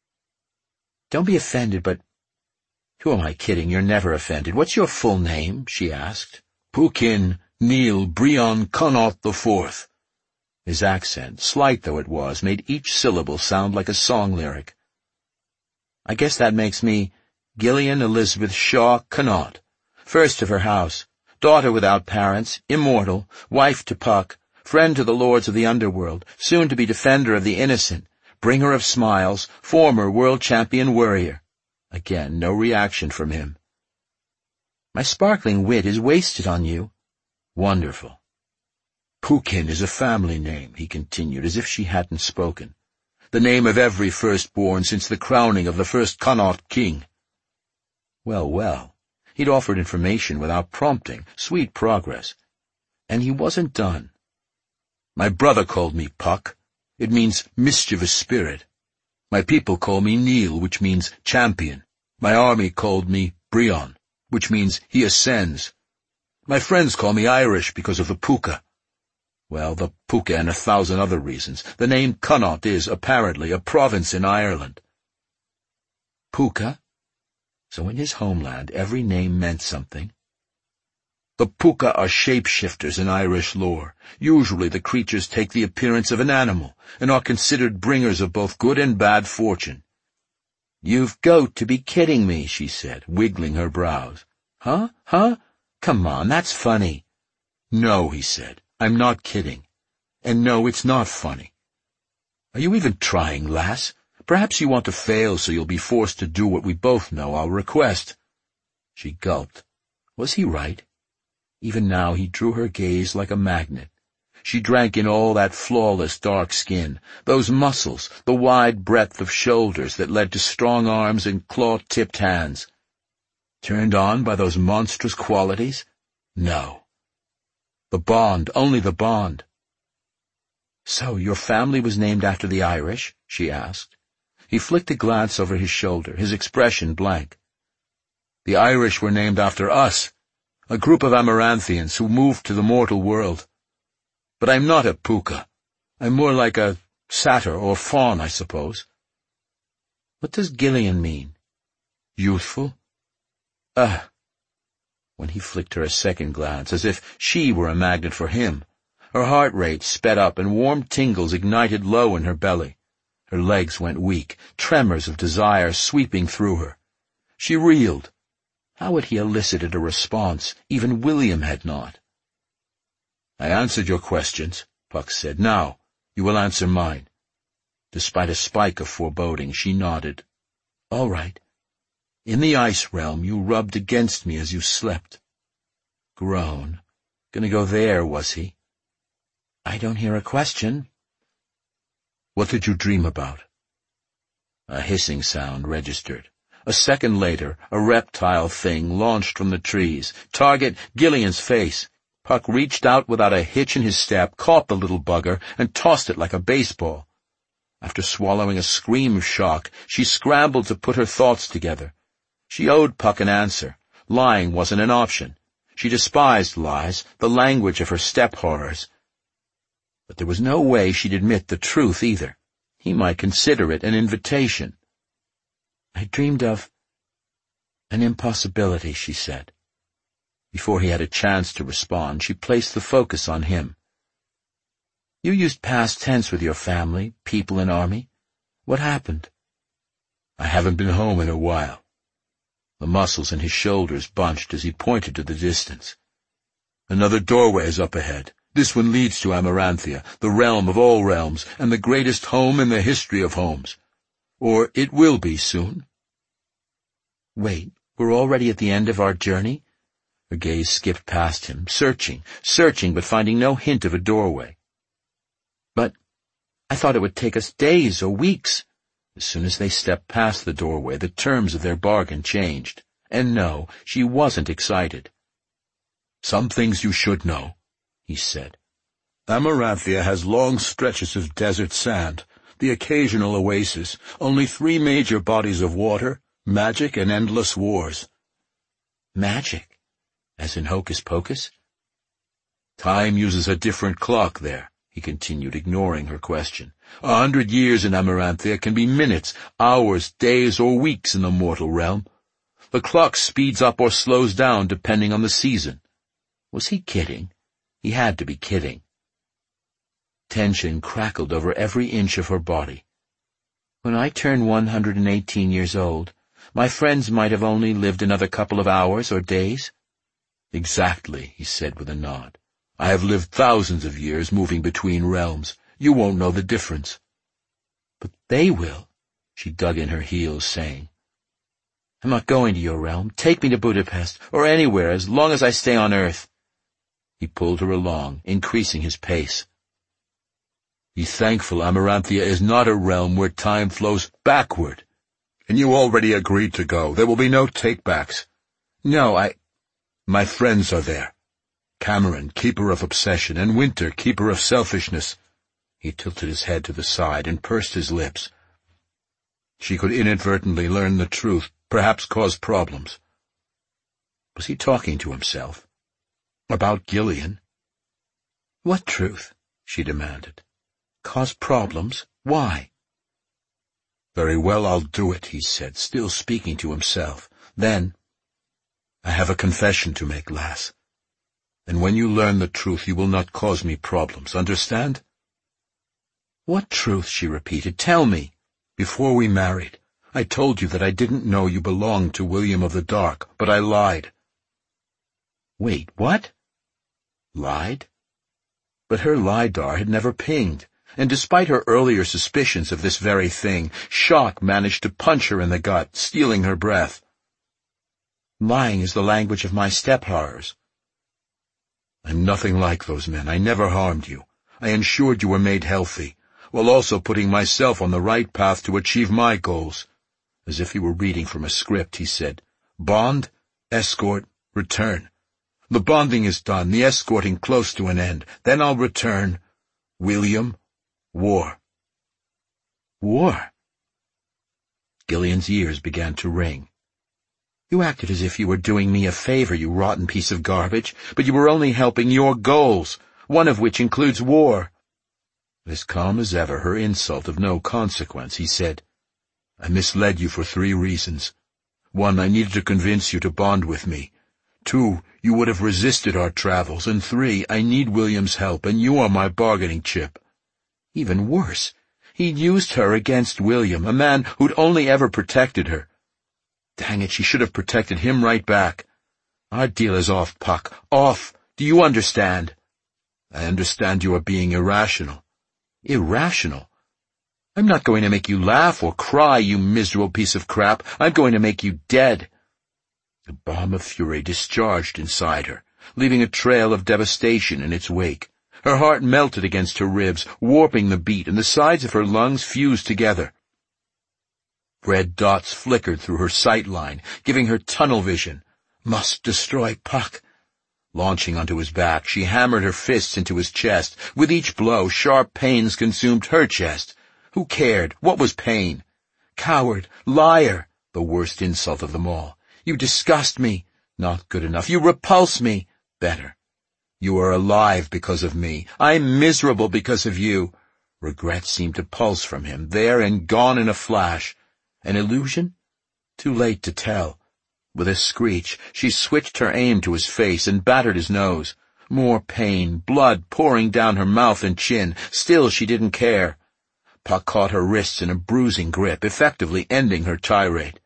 Speaker 1: Don't be offended, but... Who am I kidding? You're never offended. What's your full name? She asked.
Speaker 2: Pukin Neil Brion Connaught IV.
Speaker 1: His accent, slight though it was, made each syllable sound like a song lyric. I guess that makes me Gillian Elizabeth Shaw Connaught, first of her house, daughter without parents, immortal, wife to Puck, friend to the lords of the underworld, soon to be defender of the innocent, bringer of smiles, former world champion warrior. Again, no reaction from him. My sparkling wit is wasted on you. Wonderful.
Speaker 2: Pukin is a family name, he continued, as if she hadn't spoken. The name of every firstborn since the crowning of the first Connaught king.
Speaker 1: Well, well. He'd offered information without prompting, sweet progress. And he wasn't done.
Speaker 2: My brother called me Puck. It means mischievous spirit. My people call me Neil, which means champion. My army called me Brion, which means he ascends. My friends call me Irish because of the puka. Well, the puka and 1,000 other reasons. The name Connaught is, apparently, a province in Ireland.
Speaker 1: Puka? So in his homeland, every name meant something?
Speaker 2: The puka are shapeshifters in Irish lore. Usually the creatures take the appearance of an animal, and are considered bringers of both good and bad fortune.
Speaker 1: You've got to be kidding me, she said, wiggling her brows. Huh? Come on, that's funny.
Speaker 2: No, he said, I'm not kidding. And no, it's not funny. Are you even trying, lass? Perhaps you want to fail so you'll be forced to do what we both know I'll request.
Speaker 1: She gulped. Was he right? Even now he drew her gaze like a magnet. She drank in all that flawless dark skin, those muscles, the wide breadth of shoulders that led to strong arms and claw-tipped hands. Turned on by those monstrous qualities? No. The bond, only the bond. So your family was named after the Irish? She asked. He flicked a glance over his shoulder, his expression blank.
Speaker 2: The Irish were named after us, a group of Amaranthians who moved to the mortal world. But I'm not a puka. I'm more like a satyr or faun, I suppose.
Speaker 1: What does Gillian mean?
Speaker 2: Youthful.
Speaker 1: When he flicked her a second glance, as if she were a magnet for him, her heart rate sped up and warm tingles ignited low in her belly. Her legs went weak, tremors of desire sweeping through her. She reeled. How had he elicited a response? Even William had not.
Speaker 2: I answered your questions, Puck said. Now, you will answer mine.
Speaker 1: Despite a spike of foreboding, she nodded. All right. In the ice realm, you rubbed against me as you slept. Groan. Gonna go there, was he? I don't hear a question.
Speaker 2: What did you dream about?
Speaker 1: A hissing sound registered. A second later, a reptile thing launched from the trees. Target, Gillian's face. Puck reached out without a hitch in his step, caught the little bugger, and tossed it like a baseball. After swallowing a scream of shock, she scrambled to put her thoughts together. She owed Puck an answer. Lying wasn't an option. She despised lies, the language of her step horrors. But there was no way she'd admit the truth either. He might consider it an invitation. I dreamed of an impossibility, she said. Before he had a chance to respond, she placed the focus on him. You used past tense with your family, people and army. What happened?
Speaker 2: I haven't been home in a while. The muscles in his shoulders bunched as he pointed to the distance. Another doorway is up ahead. This one leads to Amaranthia, the realm of all realms, and the greatest home in the history of homes. Or it will be soon.
Speaker 1: Wait, we're already at the end of our journey? Her gaze skipped past him, searching, but finding no hint of a doorway. But I thought it would take us days or weeks. As soon as they stepped past the doorway, the terms of their bargain changed. And no, she wasn't excited.
Speaker 2: Some things you should know, he said. Amaranthia has long stretches of desert sand, the occasional oasis, only 3 major bodies of water, magic, and endless wars.
Speaker 1: Magic? As in Hocus Pocus?
Speaker 2: Time uses a different clock there, he continued, ignoring her question. 100 years in Amaranthia can be minutes, hours, days, or weeks in the mortal realm. The clock speeds up or slows down depending on the season. Was he kidding? He had to be kidding. Tension crackled over every inch of her body. When I turned 118 years old, my friends might have only lived another couple of hours or days. Exactly, he said with a nod. I have lived thousands of years moving between realms. You won't know the difference.
Speaker 1: But they will, she dug in her heels, saying. I'm not going to your realm. Take me to Budapest, or anywhere, as long as I stay on Earth. He pulled her along, increasing his pace.
Speaker 2: Be thankful Amaranthia is not a realm where time flows backward. And you already agreed to go. There will be no take-backs.
Speaker 1: No,
Speaker 2: My friends are there. Cameron, keeper of obsession, and Winter, keeper of selfishness. He tilted his head to the side and pursed his lips. She could inadvertently learn the truth, perhaps cause problems. Was he talking to himself? About Gillian?
Speaker 1: What truth? She demanded. Cause problems? Why?
Speaker 2: Very well, I'll do it, he said, still speaking to himself. Then, I have a confession to make, lass. And when you learn the truth, you will not cause me problems, understand?
Speaker 1: What truth? She repeated. Tell me.
Speaker 2: Before we married, I told you that I didn't know you belonged to William of the Dark, but I lied.
Speaker 1: Wait, what?
Speaker 2: Lied?
Speaker 1: But her LiDAR had never pinged, and despite her earlier suspicions of this very thing, shock managed to punch her in the gut, stealing her breath. Lying is the language of my step horrors.
Speaker 2: I'm nothing like those men. I never harmed you. I ensured you were made healthy, while also putting myself on the right path to achieve my goals. As if he were reading from a script, he said, Bond, escort, return. The bonding is done, the escorting close to an end. Then I'll return. William, war.
Speaker 1: War?
Speaker 2: Gillian's ears began to ring.
Speaker 1: You acted as if you were doing me a favor, you rotten piece of garbage, but you were only helping your goals, one of which includes war.
Speaker 2: As calm as ever, her insult of no consequence, he said, I misled you for 3 reasons. 1, I needed to convince you to bond with me. 2, you would have resisted our travels. And 3, I need William's help, and you are my bargaining chip.
Speaker 1: Even worse, he'd used her against William, a man who'd only ever protected her. Dang it, she should have protected him right back. Our deal is off, Puck. Off. Do you understand?
Speaker 2: I understand you are being irrational.
Speaker 1: Irrational? I'm not going to make you laugh or cry, you miserable piece of crap. I'm going to make you dead. The bomb of fury discharged inside her, leaving a trail of devastation in its wake. Her heart melted against her ribs, warping the beat, and the sides of her lungs fused together. Red dots flickered through her sight line, giving her tunnel vision. Must destroy Puck. Launching onto his back, she hammered her fists into his chest. With each blow, sharp pains consumed her chest. Who cared? What was pain? Coward! Liar! The worst insult of them all. You disgust me. Not good enough. You repulse me. Better. You are alive because of me. I'm miserable because of you. Regret seemed to pulse from him, there and gone in a flash. An illusion? Too late to tell. With a screech, she switched her aim to his face and battered his nose. More pain, blood pouring down her mouth and chin. Still she didn't care. Puck caught her wrists in a bruising grip, effectively ending her tirade.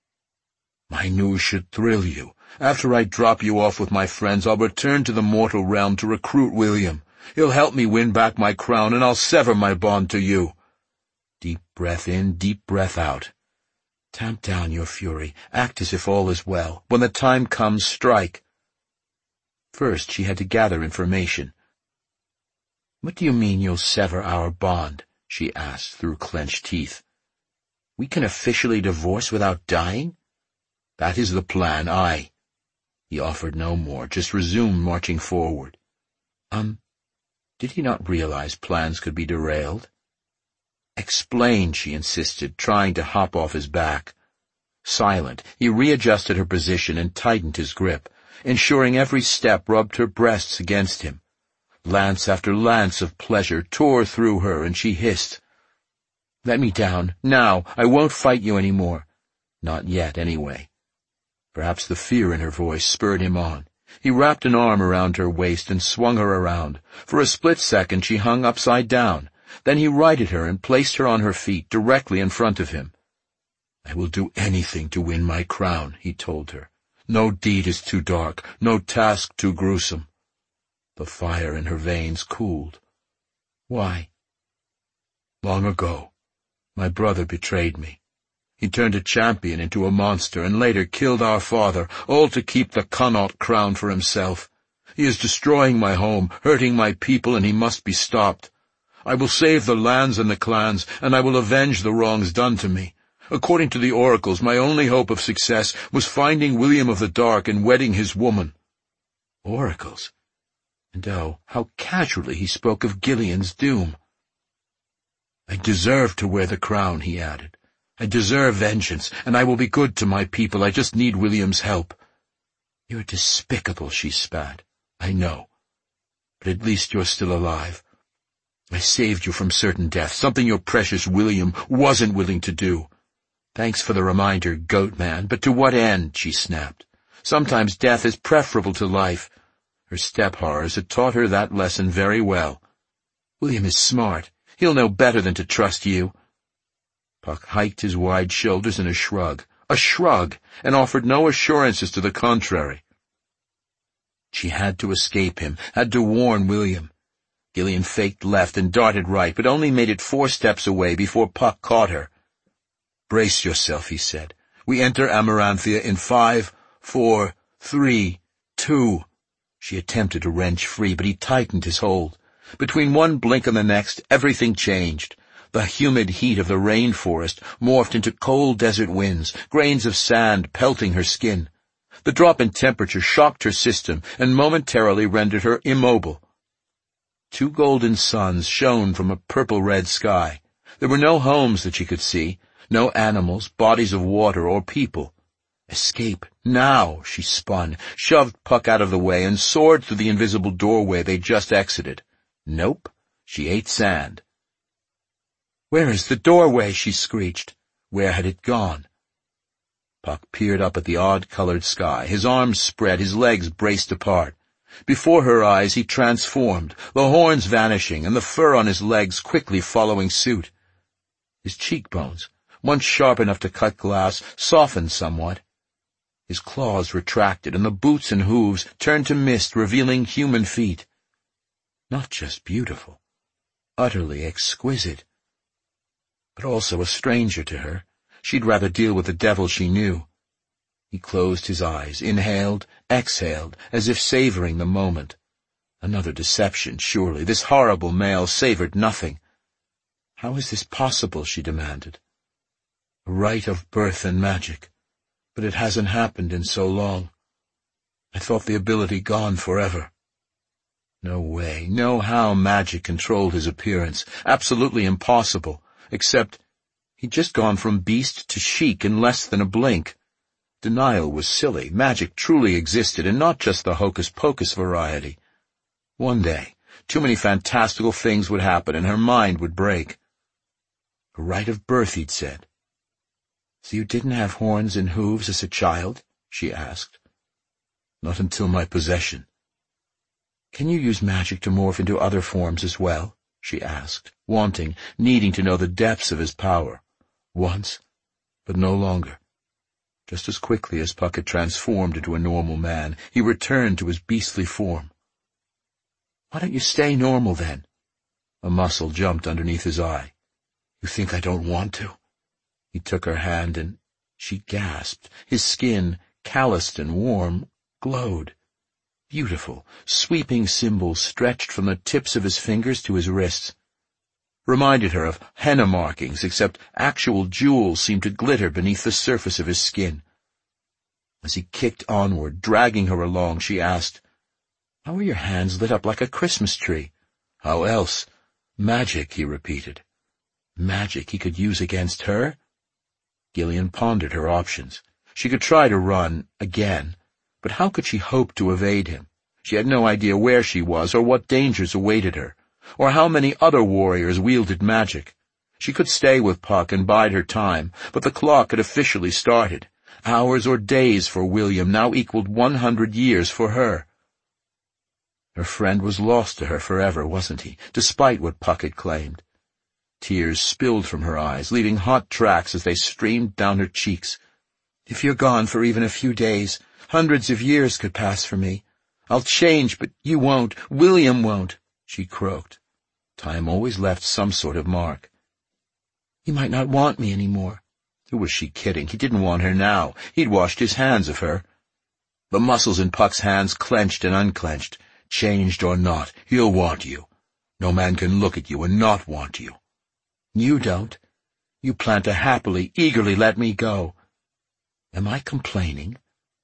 Speaker 1: My news should thrill you. After I drop you off with my friends, I'll return to the mortal realm to recruit William. He'll help me win back my crown, and I'll sever my bond to you. Deep breath in, deep breath out. Tamp down your fury. Act as if all is well. When the time comes, strike. First, she had to gather information. What do you mean you'll sever our bond? She asked through clenched teeth. We can officially divorce without dying? That is the plan, aye. He offered no more, just resumed marching forward. Did he not realize plans could be derailed? Explain, she insisted, trying to hop off his back. Silent, he readjusted her position and tightened his grip, ensuring every step rubbed her breasts against him. Lance after lance of pleasure tore through her, and she hissed. Let me down, now. I won't fight you any more. Not yet, anyway. Perhaps the fear in her voice spurred him on. He wrapped an arm around her waist and swung her around. For a split second she hung upside down. Then he righted her and placed her on her feet directly in front of him. I will do anything to win my crown, he told her. No deed is too dark, no task too gruesome. The fire in her veins cooled. Why? Long ago, my brother betrayed me. He turned a champion into a monster and later killed our father, all to keep the Connaught crown for himself. He is destroying my home, hurting my people, and he must be stopped. I will save the lands and the clans, and I will avenge the wrongs done to me. According to the oracles, my only hope of success was finding William of the Dark and wedding his woman. Oracles? And oh, how casually he spoke of Gillian's doom. I deserve to wear the crown, he added. I deserve vengeance, and I will be good to my people. I just need William's help. You're despicable, she spat. I know. But at least you're still alive. I saved you from certain death, something your precious William wasn't willing to do. Thanks for the reminder, goat man, but to what end? She snapped. Sometimes death is preferable to life. Her step horrors had taught her that lesson very well. William is smart. He'll know better than to trust you. Puck hiked his wide shoulders in a shrug, and offered no assurances to the contrary. She had to escape him, had to warn William. Gillian faked left and darted right, but only made it 4 steps away before Puck caught her. Brace yourself, he said. We enter Amaranthia in 5, 4, 3, 2. She attempted to wrench free, but he tightened his hold. Between one blink and the next, everything changed. The humid heat of the rainforest morphed into cold desert winds, grains of sand pelting her skin. The drop in temperature shocked her system and momentarily rendered her immobile. 2 golden suns shone from a purple-red sky. There were no homes that she could see, no animals, bodies of water, or people. Escape, now, she spun, shoved Puck out of the way, and soared through the invisible doorway they'd just exited. Nope, she ate sand. Where is the doorway? She screeched. Where had it gone? Puck peered up at the odd-colored sky, his arms spread, his legs braced apart. Before her eyes he transformed, the horns vanishing and the fur on his legs quickly following suit. His cheekbones, once sharp enough to cut glass, softened somewhat. His claws retracted, and the boots and hooves turned to mist, revealing human feet. Not just beautiful, utterly exquisite. But also a stranger to her. She'd rather deal with the devil she knew. He closed his eyes, inhaled, exhaled, as if savoring the moment. Another deception, surely. This horrible male savored nothing. How is this possible, she demanded. A rite of birth and magic, but it hasn't happened in so long. I thought the ability gone forever. No way, no how magic controlled his appearance. Absolutely impossible, except he'd just gone from beast to sheik in less than a blink. Denial was silly. Magic truly existed, and not just the hocus-pocus variety. One day, too many fantastical things would happen, and her mind would break. A rite of birth, he'd said. So you didn't have horns and hooves as a child? She asked. Not until my possession. Can you use magic to morph into other forms as well? She asked, wanting, needing to know the depths of his power. Once, but no longer. Just as quickly as Puck had transformed into a normal man, he returned to his beastly form. Why don't you stay normal, then? A muscle jumped underneath his eye. You think I don't want to? He took her hand and she gasped. His skin, calloused and warm, glowed. Beautiful, sweeping symbols stretched from the tips of his fingers to his wrists. Reminded her of henna markings, except actual jewels seemed to glitter beneath the surface of his skin. As he kicked onward, dragging her along, she asked, How are your hands lit up like a Christmas tree? How else? Magic, he repeated. Magic he could use against her? Gillian pondered her options. She could try to run, again, but how could she hope to evade him? She had no idea where she was or what dangers awaited her, or how many other warriors wielded magic. She could stay with Puck and bide her time, but the clock had officially started. Hours or days for William now equaled 100 years for her. Her friend was lost to her forever, wasn't he, despite what Puck had claimed? Tears spilled from her eyes, leaving hot tracks as they streamed down her cheeks. If you're gone for even a few days, hundreds of years could pass for me. I'll change, but you won't. William won't, she croaked. Time always left some sort of mark. He might not want me any more. Who was she kidding? He didn't want her now. He'd washed his hands of her. The muscles in Puck's hands clenched and unclenched. Changed or not, he'll want you. No man can look at you and not want you. You don't. You plan to happily, eagerly let me go. Am I complaining?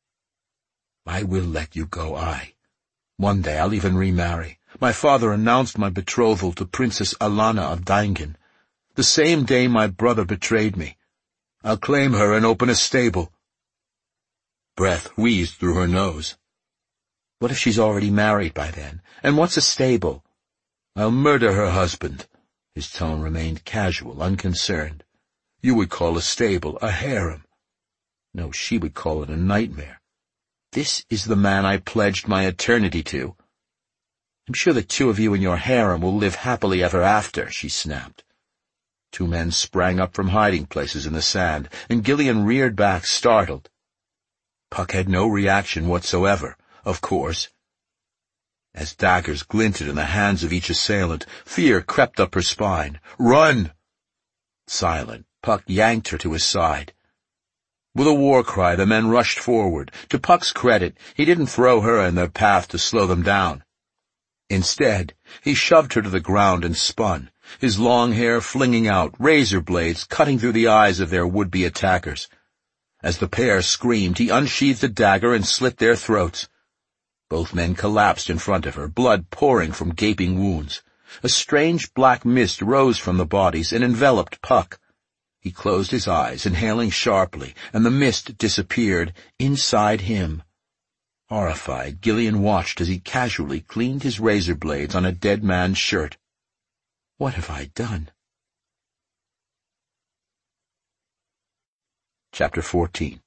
Speaker 1: I will let you go, One day I'll even remarry. My father announced my betrothal to Princess Alana of Daingen. The same day my brother betrayed me. I'll claim her and open a stable. Breath wheezed through her nose. What if she's already married by then? And what's a stable? I'll murder her husband. His tone remained casual, unconcerned. You would call a stable a harem. No, she would call it a nightmare. This is the man I pledged my eternity to. I'm sure the two of you in your harem will live happily ever after, she snapped. Two men sprang up from hiding places in the sand, and Gillian reared back, startled. Puck had no reaction whatsoever, of course. As daggers glinted in the hands of each assailant, fear crept up her spine. Run! Silent, Puck yanked her to his side. With a war cry, the men rushed forward. To Puck's credit, he didn't throw her in their path to slow them down. Instead, he shoved her to the ground and spun, his long hair flinging out, razor blades cutting through the eyes of their would-be attackers. As the pair screamed, he unsheathed a dagger and slit their throats. Both men collapsed in front of her, blood pouring from gaping wounds. A strange black mist rose from the bodies and enveloped Puck. He closed his eyes, inhaling sharply, and the mist disappeared inside him. Horrified, Gillian watched as he casually cleaned his razor blades on a dead man's shirt. What have I done? Chapter 14.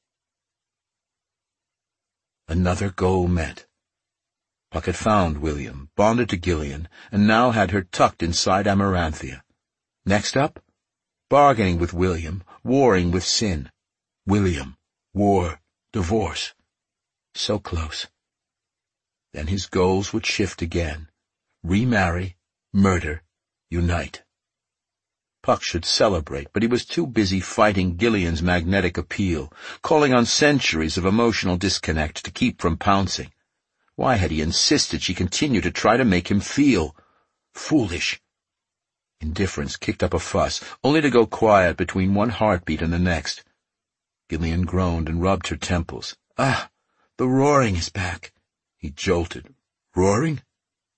Speaker 1: Another goal met. Puck had found William, bonded to Gillian, and now had her tucked inside Amaranthia. Next up, bargaining with William, warring with sin. William, war, divorce. So close. Then his goals would shift again. Remarry, murder, unite. Puck should celebrate, but he was too busy fighting Gillian's magnetic appeal, calling on centuries of emotional disconnect to keep from pouncing. Why had he insisted she continue to try to make him feel? Foolish. Indifference kicked up a fuss, only to go quiet between one heartbeat and the next. Gillian groaned and rubbed her temples. Ah, the roaring is back. He jolted. Roaring?